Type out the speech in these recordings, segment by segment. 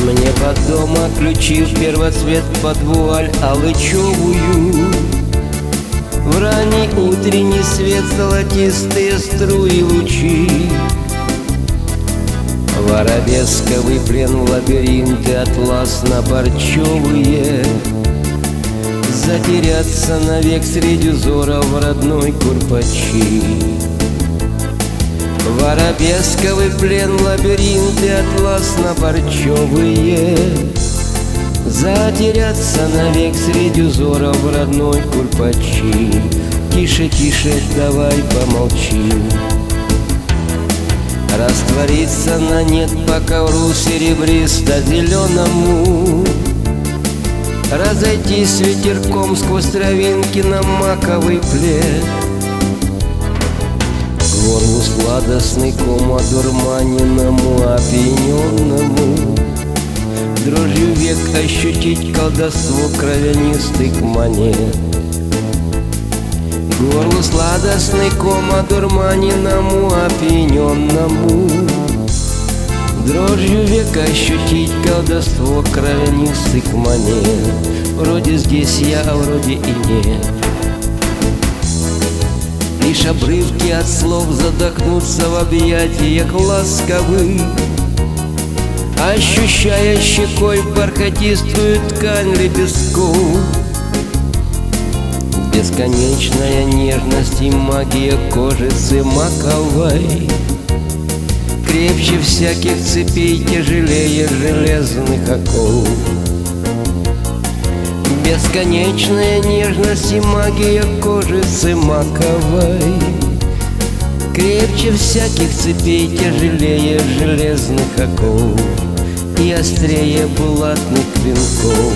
Мне под дома ключи в первоцвет под вуаль алычевую. В ранний утренний свет золотистые струи лучи. В арабесковый плен, в лабиринты атласно-парчевые. Затеряться навек среди узоров в родной Курпачи. В арабесковый плен, лабиринты атласно-парчевые. Затеряться навек среди узоров в родной Курпачи. Тише, тише, давай помолчим. Раствориться на нет по ковру серебристо-зеленому. Разойтись ветерком сквозь травинки на маковый плед. К горлу сладостный ком одурманенному, опьяненному. Дрожью век ощутить колдовство кровянистых монет. К горлу сладостный ком одурманенному, опьяненному. Дрожью век ощутить колдовство кровянистых монет. Вроде здесь я, а вроде и нет. Лишь обрывки от слов задохнутся в объятиях ласковых, ощущая щекой бархатистую ткань лепестков. Бесконечная нежность и магия кожицы маковой. Крепче всяких цепей, тяжелее железных оков. Бесконечная нежность и магия кожицы маковой. Крепче всяких цепей, тяжелее железных оков и острее булатных клинков.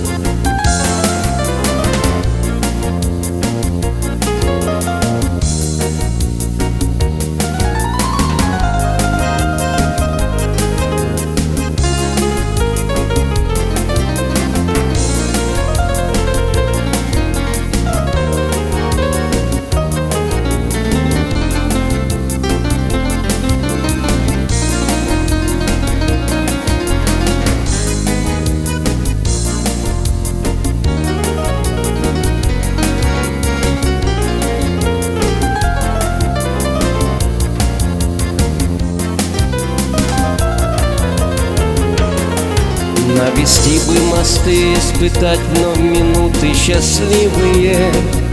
Навести бы мосты, испытать вновь минуты счастливые,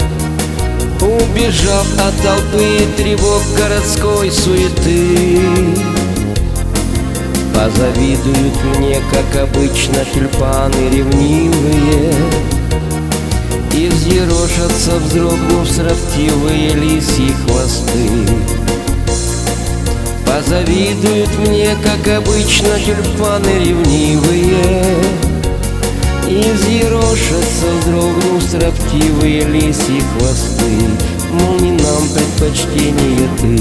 убежав от толпы и тревог городской суеты. Позавидуют мне, как обычно, тюльпаны ревнивые, и взъерошатся, вздрогнув, строптивые лисьи хвосты. Позавидуют мне, как обычно, тюльпаны ревнивые, и взъерошатся, вздрогнув, строптивые лисьи хвосты. Мол, не нам предпочтение ты.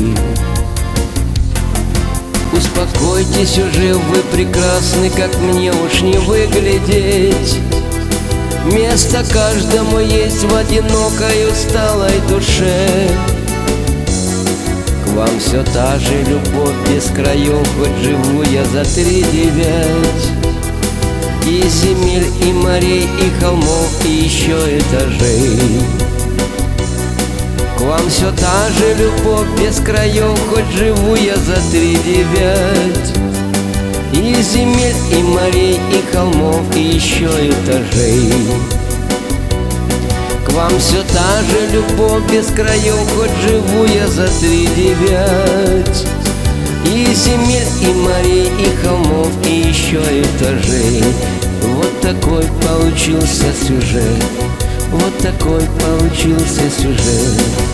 Успокойтесь уже, вы прекрасны, как мне уж не выглядеть. Место каждому есть в одинокой усталой душе. К вам все та же любовь без краев, хоть живу я за 3-9. И земель, и морей, и холмов, и еще этажей. К вам все та же любовь без краев, хоть живу я за 3-9. И земель, и морей, и холмов, и еще этажей. К вам все та же любовь без краев, хоть живу я за 3-9. И земель, и морей, и холмов, и еще этажей. Вот такой получился сюжет. Вот такой получился сюжет.